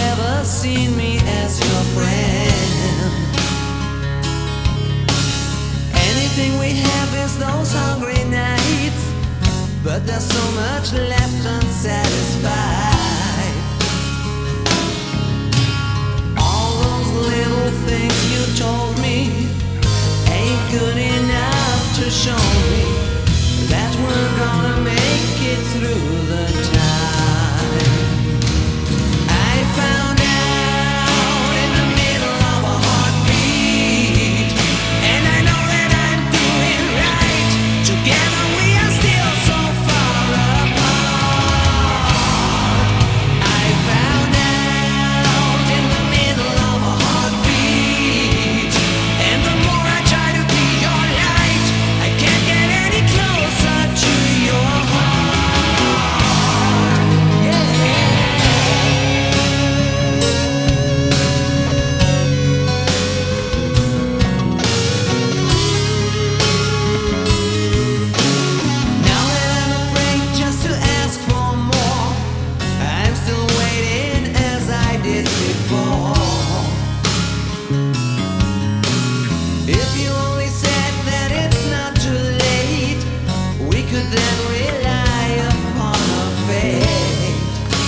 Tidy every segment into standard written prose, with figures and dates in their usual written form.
ever seen me as your friend. Anything we have is those hungry nights, but there's so much left unsatisfied. All those little things you told me ain't good enough to show me that we're gonna make it through the time. I found out in the middle of a heartbeat, and I know that I'm doing right. Together we are still so far apart. I found out in the middle of a heartbeat, and the more I try to be your light, I can't get any closer to your heart. Now that I'm afraid just to ask for more, I'm still waiting as I did before. If you only said that it's not too late, we could then rely upon a fate.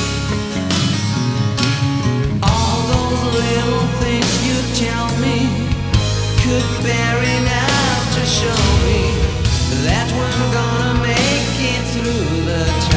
All those little things you tell me could bear enough to show me that we're gonna make it through the time.